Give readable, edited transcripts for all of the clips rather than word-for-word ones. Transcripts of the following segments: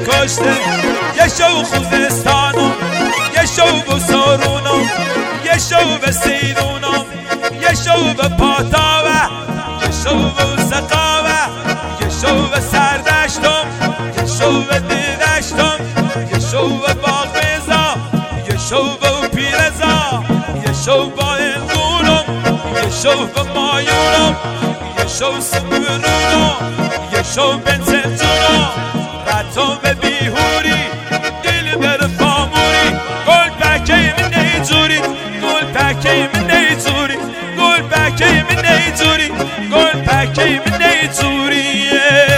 کشته یه شو خوزستانم یه شو به سارونم یه شو به سیرونم یه شو به پاتاوه یه شو به سقاوه یه شو به سردشتم یه شو به دیدشتم یه شو به باغ بیزا یه شو به پیرزا یه شو با انگونم یه شو به مایونم یه شو سمرونم یه شو بنزنجونم رتو به بیهوری دل بر فاموری گل پکی من نیجوری گل پکی من نیجوری گل پکی من نیجوری گل پکی من نیجوری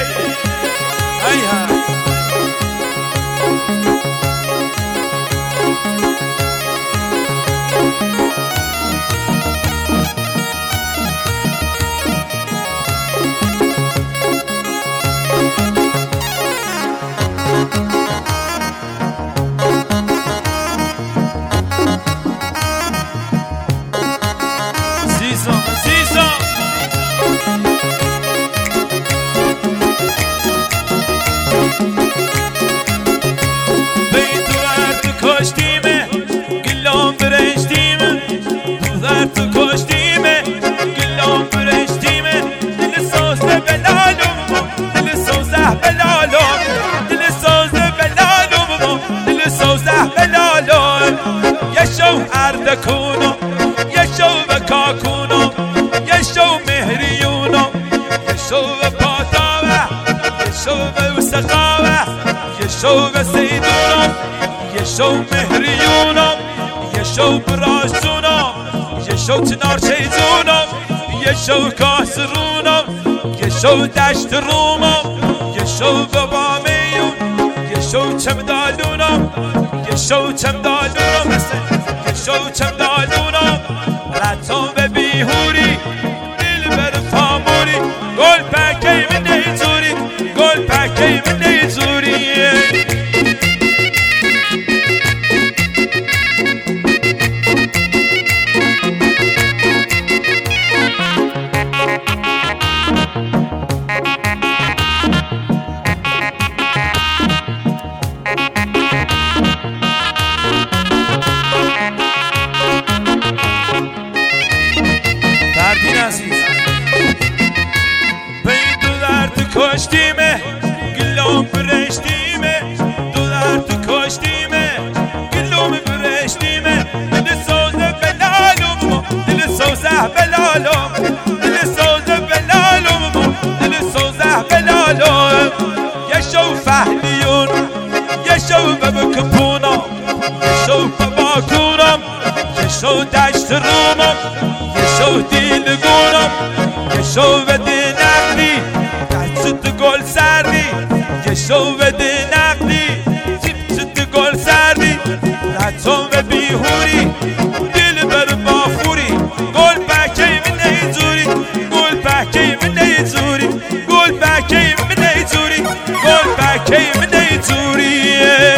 اردکونم یه شو به کاکونم یه شو مهریونم یه شو به پاتاوه یه شو به سقاوه یه شو به سیدونم یه شو مهریونم یه شو براشونم یه شو چنارچیزونم یه شو کاسرونم یه شو دشت رومم یه شو به بامیون یه شو چمدالونم یه شو چمدالونم شو چمدالونم رتو به بیهوری دل بر فاموری گل پکی من نیجوری گل پکی من نیجوری کشتیمه گلوم برشتیمه دو درد کشتیمه گلوم برشتیمه دل سوزه بلالم دل سوزه بلالم دل سوزه بلالم دل سوزه بلالم یه شو فهلیون یه شو بکپونم یه شو باکونم یه شو دشت رومم یه شو دیلگونم یه شو بدی نقلی گل سردی یه شو بده نقدی چیپ گل سردی رتون به بیهوری دل بر بافوری گل پکی من نیجوری گل پکی من نیجوری گل پکی من نیجوری گل پکی من نیجوری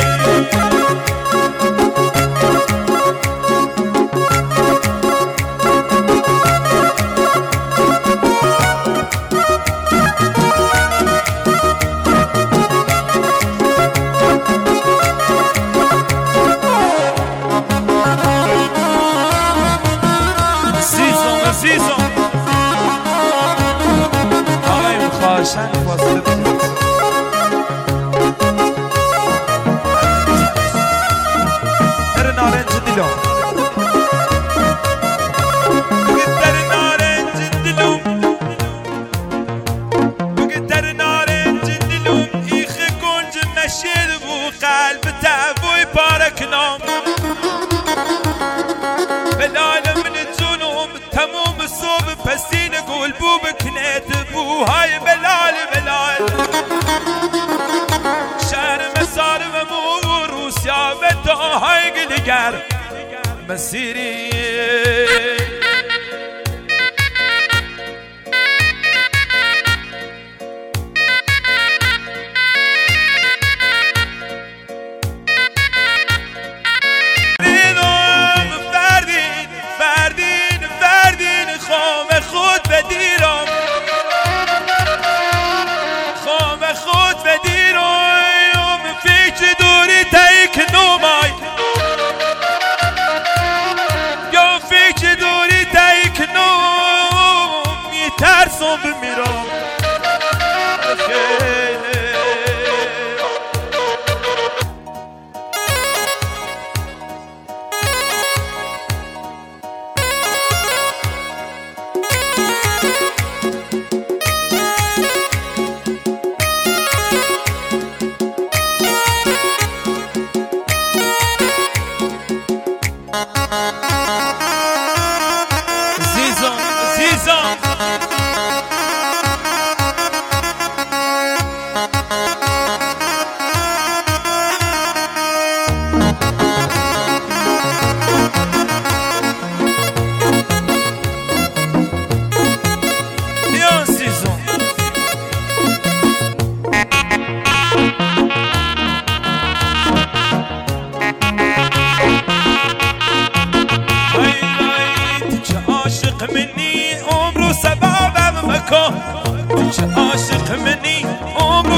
خواهشن فاصله بگیرید در نارنج دلم در نارنج دلم در نارنج دلم ایخ گنج مشیر بو قلب تعبوی پارکنام بلال من جنوم تموم صوب پسین گل بو بکنید بوهای بلال بلال شهر مسار و مو روسیا و داهای گلگر مسیری خود بدیرم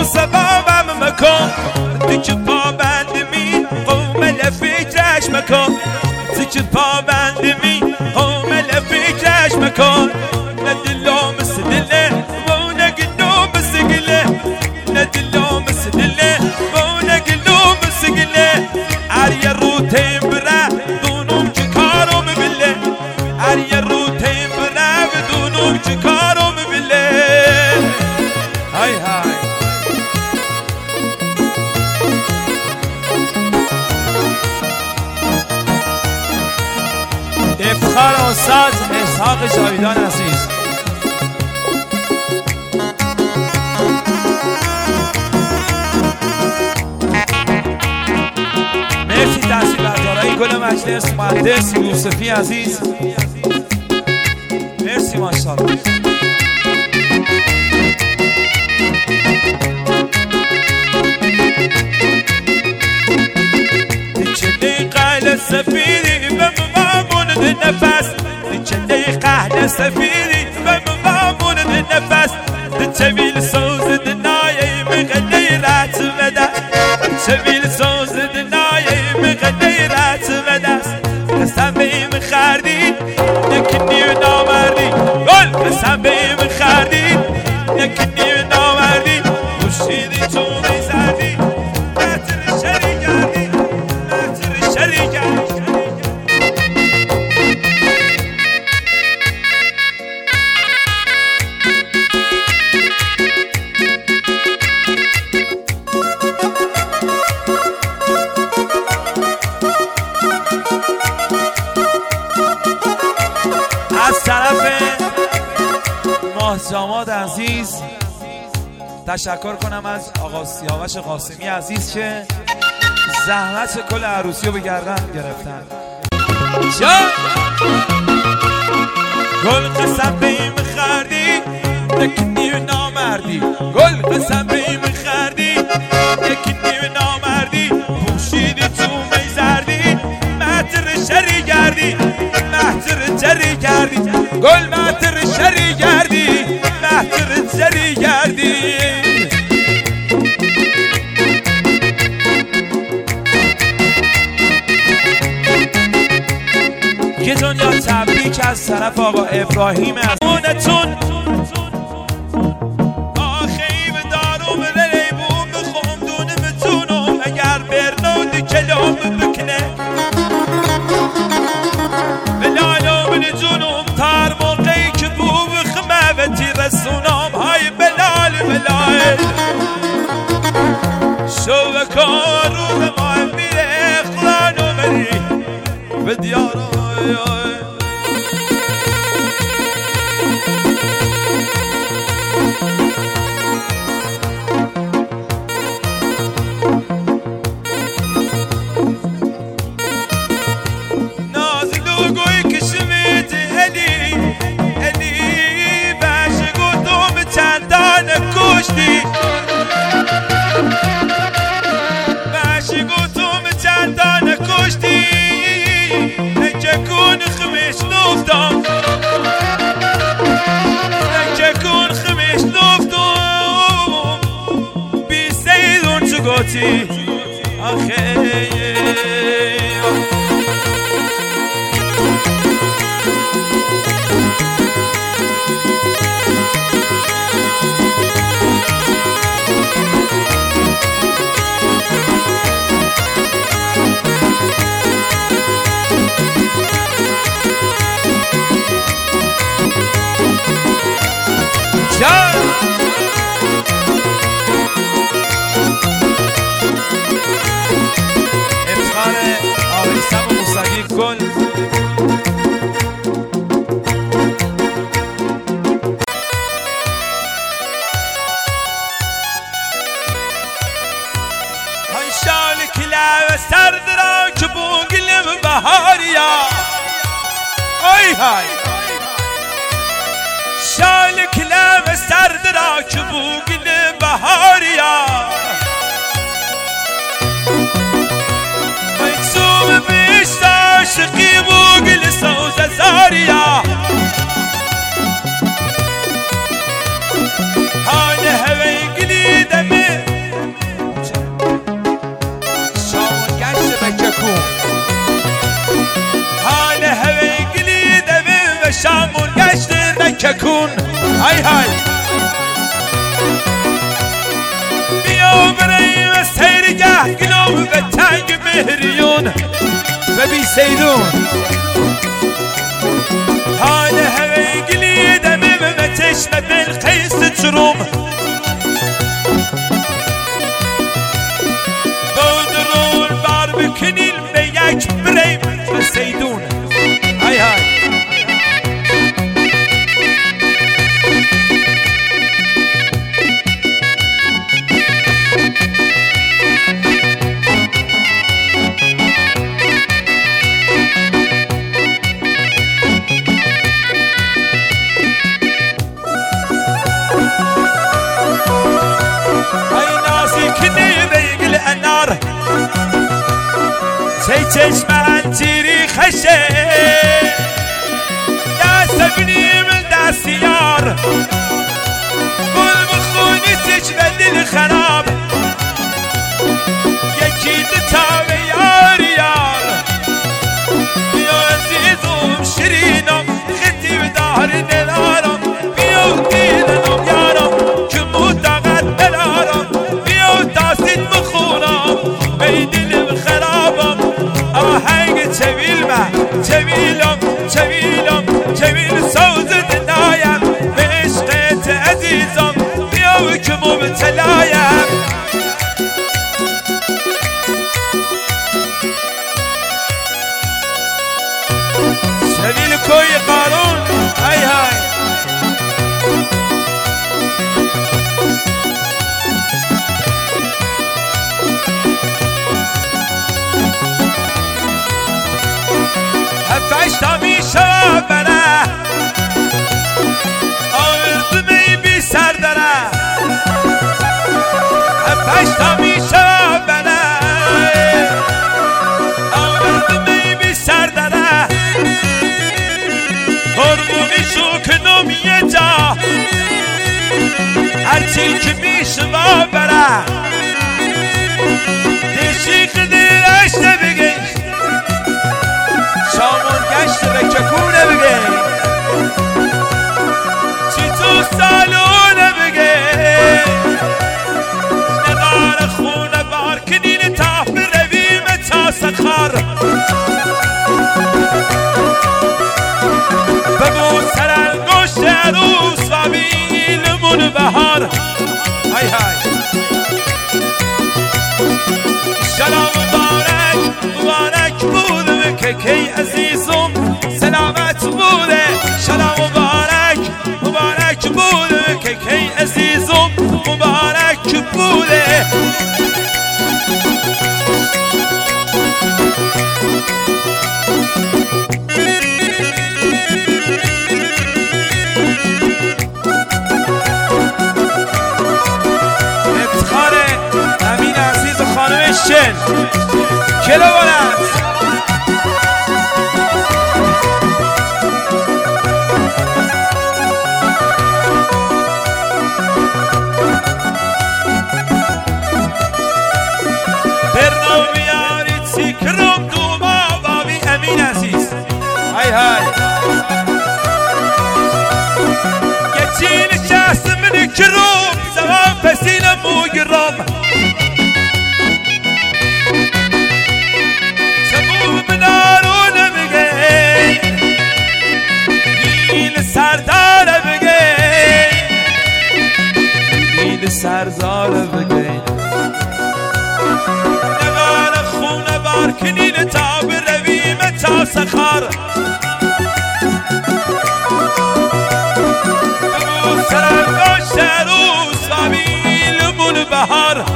سبابم مکن دیگه پابند می قوم لفکرش مکن دیگه پابند می قوم لفکرش مکن ندلو مثل دله و نگلو مثل گله ندلو مثل دله و نگلو مثل گله عریه رو تیم بره دونم که کارو ببله عریه رو تیم بره دونم که کارو ببله های های افتخار استاد اسحاق جاویدان عزیز مرسی تحصیلات‌دارای گل مجلس مهندس یوسفی عزیز مرسی ماشاءالله دیگه قهل سفیری به مامون نفس دیگه قهل سفیری به مامون نفس دیگه سوز دنیای مغلی رات بده دیگه سوز دنیای مغلی رات بده قسم بیم خردی یکی نامردی گل قسم بیم خردی یکی نامردی خوشیدی تو میزدی نتر شری کردی نتر شری کردی از طرف ماه جماد عزیز تشکر کنم از آقا سیاوش قاسمی عزیز که زحمت کل عروسی رو به گردن گرفتن گل قسم بیم خردی یکی نامردی گل قسم بیم خردی یکی نامردی پوشیدی تو میزردی مهتر شری گردی مهتر جری گردی گل مهتر شری گردی مهتر جری گردی یه دنیا تبریک از طرف آقا ابراهیم از اونتون آخی به دارم ریبون بخوام دونه بتونم اگر برنودی کلام بکنه بلالو من جونم تار موقعی که بو بخمه و تیرسونم های بلال بلال شو بکن روز ما میره اخلانو بری به دیارم باشی گوتوم چندان کشتی نککون خمیش نفتم نککون خمیش نفتم بی سیدون چو گوتی آخه افتخار آقای سم موسوی گل های شال کلاه سرد را که بوگلم بهاریا های های شال کلاه سرد را که بوگلم بهاریا مکسوم بیشت عاشقی بوگل سوز زاریا هانه هوی گلی دمه بیا بریم سیرگه گلوم به تنگ مهریون و بی سیدون حال هوی گلی دمیم و چشم بلقیس چروم بودرون بار بکنیم به یک بریم و سیدون های های چشم انجیری خشه دست بنیم دستیار گل بخونی چشم دل خراب یکی دوتا به یار یار بیا عزیزم شیرینم خطی به دار ندارم بیا دیدنم یارم که مطاقت ندارم بیا داستید بخونم به دلم خرابم آهنگ چویلم سوز دنایم به عشقت عزیزم بیا که مبتلایم چویل کوی قارون های های هفتشتا میشه بره آوردمی بی سر داره هفتشتا میشه بره آوردمی بی سر داره هرمونی شو کنم یه جا هرچی که میشه بره دیشی خدیرشته بگی شامون گشت به ککونه بگه چی تو سالونه بگه نقار خونه بار کنین تا برویم تا سخار بگو سرنگشت عروس و بیلمون بهار های های شلا مبارک بودم که کی عزیزم سلامت بوده شلا مبارک بوده که کی عزیزم مبارک بوده افتخار امین عزیز و خانم شن کلو بلند های های گچین شخص من کروم زمان پسینم موگرم سبوب منارونه بگه نیل سرداره بگه نیل سرداره بگه نگار خونه بار کنین تا برویم تا سخار سرنگشت عروس و بیلمون بهار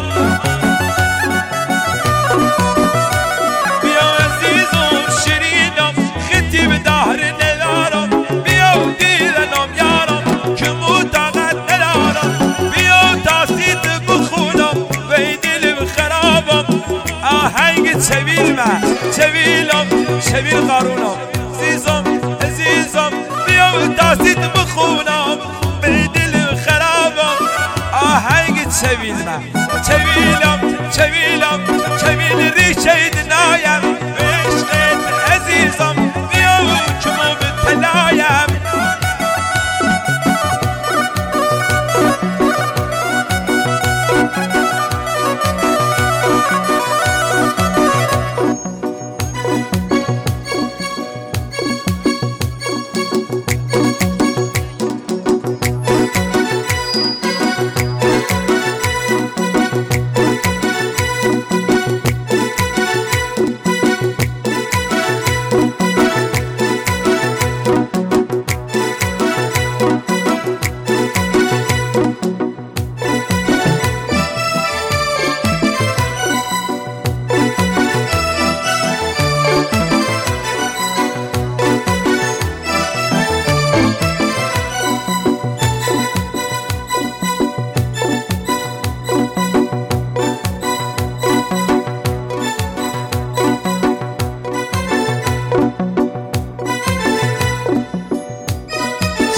بیا عزیزم شیرینم خطی به دهر ندارم بیا دیدنم یارم که مطاقت ندارم بیا داستید بخونم به دلم خرابم آهنگ چویل قارونم عزیزم بیا داستید بخونم به دل خرابم آهنگ چویل ریشه دنایم به عشقت عزیزم بیا که مبتلایم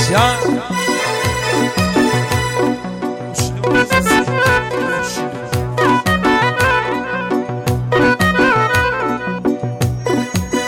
جان